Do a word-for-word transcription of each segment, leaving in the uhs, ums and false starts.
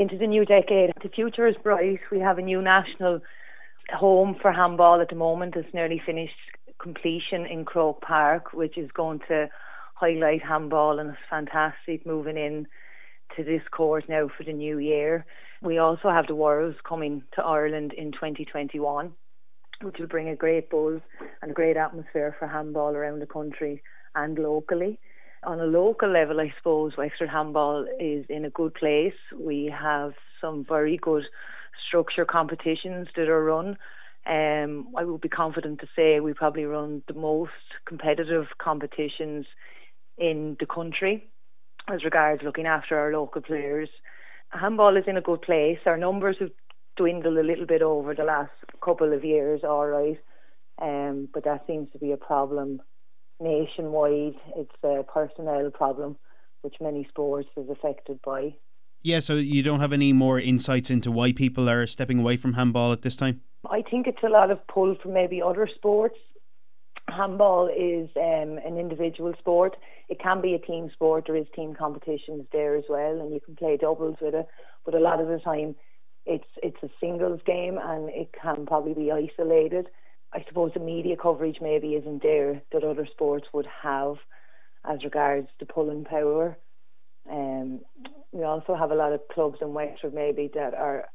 into the new decade. The future is bright. We have a new national home for handball at the moment. It's nearly finished completion in Croke Park, which is going to highlight handball, and it's fantastic moving in to this court now for the new year. We also have the Worlds coming to Ireland in twenty twenty-one, which will bring a great buzz and a great atmosphere for handball around the country and locally. On a local level, I suppose Wexford Handball is in a good place. We have some very good structure competitions that are run. Um, I would be confident to say we probably run the most competitive competitions in the country as regards looking after our local players. Handball is in a good place. Our numbers have dwindled a little bit over the last couple of years, all right, um, but that seems to be a problem nationwide. It's a personnel problem which many sports is affected by. Yeah, so you don't have any more insights into why people are stepping away from handball at this time? I think it's a lot of pull from maybe other sports. Handball is um, an individual sport. It can be a team sport. There is team competitions there as well, and you can play doubles with it. But a lot of the time, it's it's a singles game, and it can probably be isolated. I suppose the media coverage maybe isn't there that other sports would have as regards to pulling power. Um, we also have a lot of clubs in Wexford maybe that are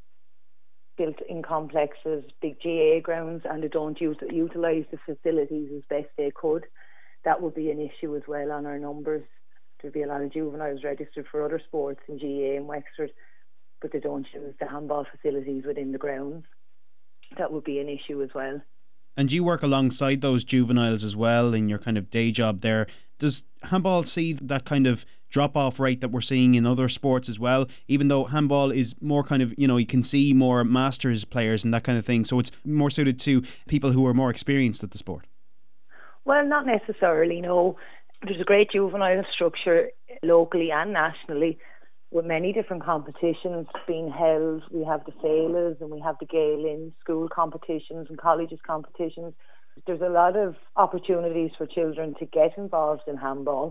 built in complexes, big G A A grounds, and they don't use, utilise the facilities as best they could. That would be an issue as well on our numbers. There'd be a lot of juveniles registered for other sports in G A A in Wexford, but they don't use the handball facilities within the grounds. That would be an issue as well. And you work alongside those juveniles as well in your kind of day job there. Does handball see that kind of drop-off rate that we're seeing in other sports as well, even though handball is more kind of, you know, you can see more masters players and that kind of thing, so it's more suited to people who are more experienced at the sport? Well, not necessarily, no. There's a great juvenile structure locally and nationally with many different competitions being held. We have the Féiles and we have the Gaelin school competitions and colleges competitions. There's a lot of opportunities for children to get involved in handball.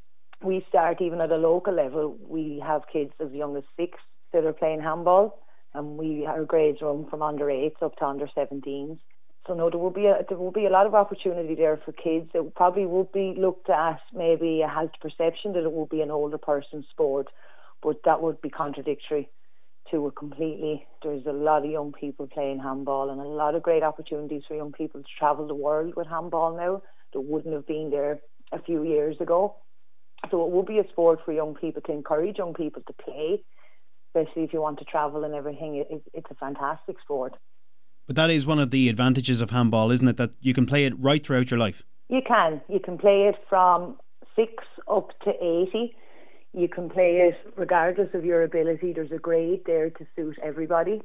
We start even at a local level. We have kids as young as six that are playing handball, and we our grades run from under eights up to under seventeens. So no, there will be a there will be a lot of opportunity there for kids. It probably would be looked at, maybe has the perception that it will be an older person's sport, but that would be contradictory to it completely. There's a lot of young people playing handball and a lot of great opportunities for young people to travel the world with handball now that wouldn't have been there a few years ago. So it will be a sport for young people, to encourage young people to play, especially if you want to travel and everything. It, it's a fantastic sport. But that is one of the advantages of handball, isn't it? That you can play it right throughout your life. You can. You can play it from six up to eighty. You can play it regardless of your ability. There's a grade there to suit everybody.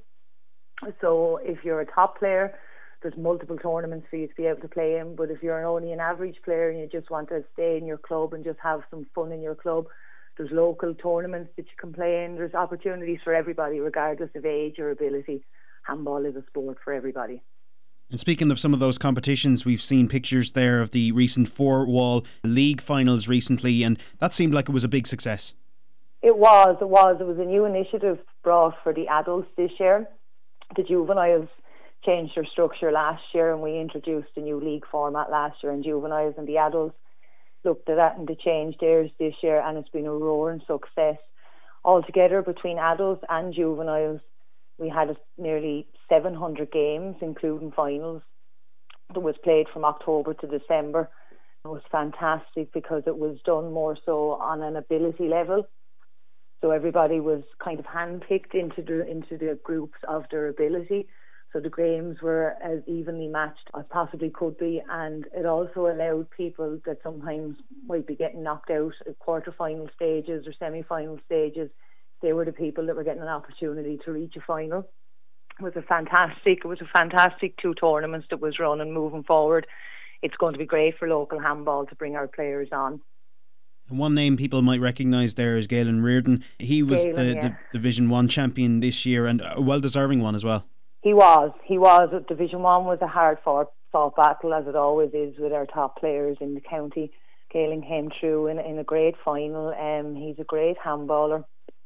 So if you're a top player, there's multiple tournaments for you to be able to play in. But if you're only an average player and you just want to stay in your club and just have some fun in your club, there's local tournaments that you can play in. There's opportunities for everybody regardless of age or ability. Handball is a sport for everybody. And speaking of some of those competitions, we've seen pictures there of the recent four-wall league finals recently, and that seemed like it was a big success. It was, it was. It was a new initiative brought for the adults this year. The juveniles changed their structure last year, and we introduced a new league format last year in juveniles, and the adults looked at that and they changed theirs this year, and it's been a roaring success. Altogether, between adults and juveniles, we had nearly seven hundred games, including finals, that was played from October to December. It was fantastic because it was done more so on an ability level. So everybody was kind of handpicked into the into the groups of their ability. So the games were as evenly matched as possibly could be, and it also allowed people that sometimes might be getting knocked out at quarter-final stages or semi-final stages. They were the people that were getting an opportunity to reach a final. It was a fantastic, it was a fantastic two tournaments that was run, and moving forward, it's going to be great for local handball to bring our players on. And one name people might recognise there is Galen Reardon. He was Galen, the, yeah. the Division One champion this year, and a well-deserving one as well. He was, he was. Division One was a hard fought, fought battle, as it always is with our top players in the county. Galen came through in, in a great final. Um, he's a great handballer.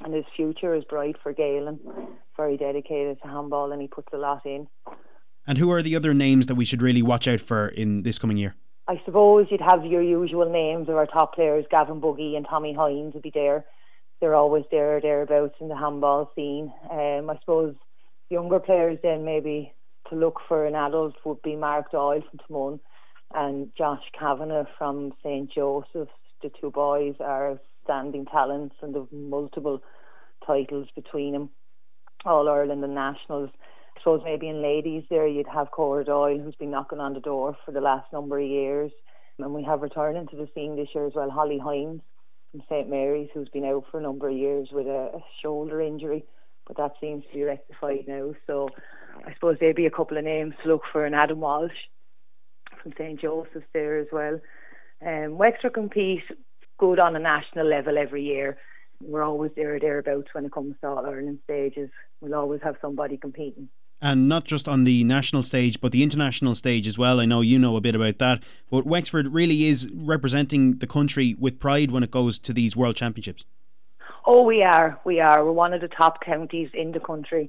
and his future is bright for Galen. Very dedicated to handball, and he puts a lot in. And who are the other names that we should really watch out for in this coming year? I suppose you'd have your usual names of our top players. Gavin Buggy and Tommy Hines would be there. They're always there, thereabouts in the handball scene. Um, I suppose younger players then maybe to look for an adult would be Mark Doyle from Timon and Josh Kavanagh from Saint Joseph's. The two boys are standing talents and have multiple titles between them, All Ireland and Nationals. I suppose maybe in ladies there you'd have Cora Doyle, who's been knocking on the door for the last number of years. And we have returning to the scene this year as well, Holly Hines from Saint Mary's, who's been out for a number of years with a, a shoulder injury, but that seems to be rectified now. So I suppose there'd be a couple of names to look for, and Adam Walsh from Saint Joseph's there as well. Um, Wexford compete good on a national level every year. We're always there or thereabouts when it comes to All Ireland stages. We'll always have somebody competing. And not just on the national stage, but the international stage as well. I know you know a bit about that, but Wexford really is representing the country with pride when it goes to these World Championships. Oh, we are. We are. We're one of the top counties in the country.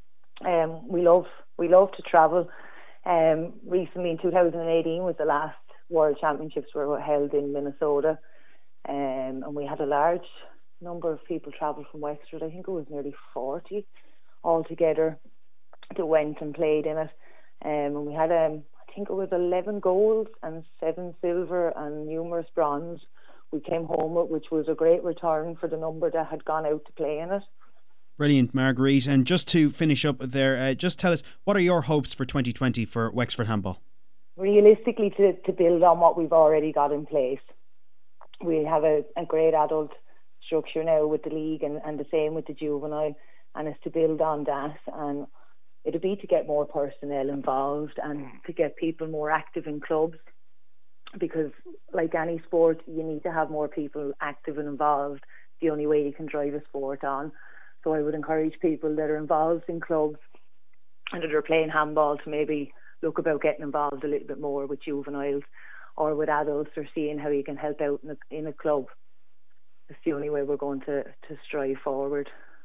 Um, we love we love to travel. Um, recently, in two thousand eighteen, was the last World Championships were held in Minnesota, um, and we had a large number of people travel from Wexford. I think it was nearly forty altogether that went and played in it. Um, and we had, um, I think it was eleven golds and seven silver and numerous bronze we came home with, which was a great return for the number that had gone out to play in it. Brilliant, Marguerite. And just to finish up there, uh, just tell us, what are your hopes for twenty twenty for Wexford Handball? Realistically, to, to build on what we've already got in place. We have a, a great adult structure now with the league, and, and the same with the juvenile, and it's to build on that. And it'll be to get more personnel involved and to get people more active in clubs, because like any sport, you need to have more people active and involved. The only way you can drive a sport on. So I would encourage people that are involved in clubs and that are playing handball to maybe look about getting involved a little bit more with juveniles or with adults, or seeing how you can help out in a, in a club. It's the only way we're going to, to strive forward.